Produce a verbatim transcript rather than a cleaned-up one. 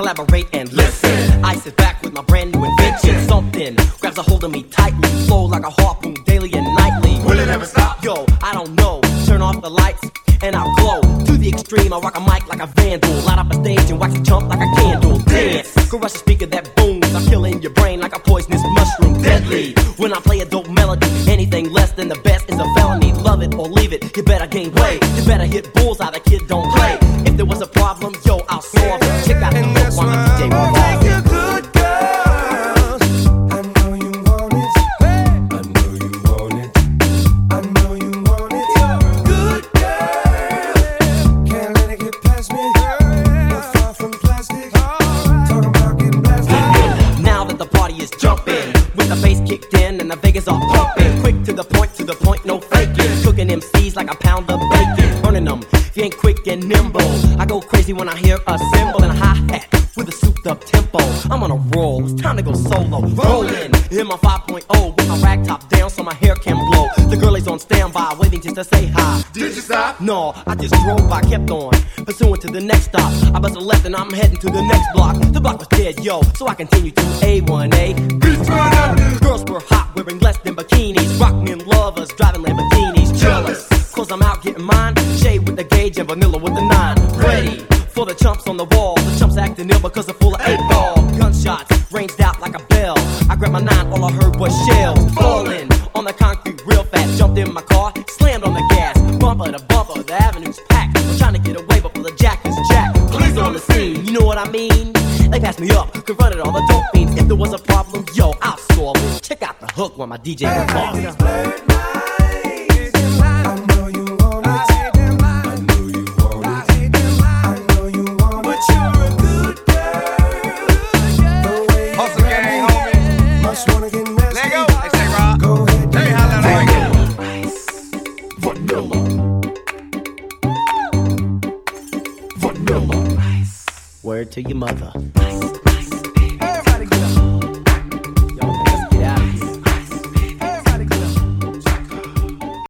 Collaborate and listen. I sit back with my brand new invention. Something grabs a hold of me tightly, flow like a harpoon daily and nightly. Will it ever stop? Yo, I don't know. Turn off the lights and I'll glow. To the extreme, I rock a mic like a vandal. Light up a stage and wax a chump like a candle. Dance, crush a speaker that booms. I'm killing your brain like a poisonous mushroom. Deadly, when I play a dope melody. Anything less than the best is a felony. Love it or leave it, you better gain weight. You better hit bullseye, the kid don't play. If there was a problem, yo, I'll solve it. Check out the hook while my D J revolves. And the Vegas all pumping. Quick to the point, to the point, no faking. Cooking M Cs like a pound of bacon. Burning them, if you ain't quick and nimble. I go crazy when I hear a cymbal and a hi-hat with a souped up tempo. I'm on a roll, it's time to go solo. Rolling in my five point oh with my rag top down so my hair can blow. The girl is on standby, waiting just to say hi. Did you stop? No, I just drove by, kept on pursuing to the next stop. I bust a left and I'm heading to the next block. The block was dead, yo, so I continue to A one A. Girls were hot, wearing less than bikinis. Rock men lovers, driving Lamborghinis. Jealous, cause I'm out getting mine. Shade with the gauge and vanilla with the nine. Ready for the chumps on the wall. The chumps acting ill because they're full of eight ball. Gunshots ranged out like a bell. I grabbed my nine, all I heard was shells falling on the concrete real fast. Jumped in my car, slammed on the gas. Bumper to bumper, the avenue's packed. I'm trying to get away before the jack is jacked. Police on the scene, you know what I mean? They passed me up, could run it all the dope fiends. If there was a problem, yo, I'll solve it. Check out the hook while my D J revolves. Word to your mother. Everybody get up.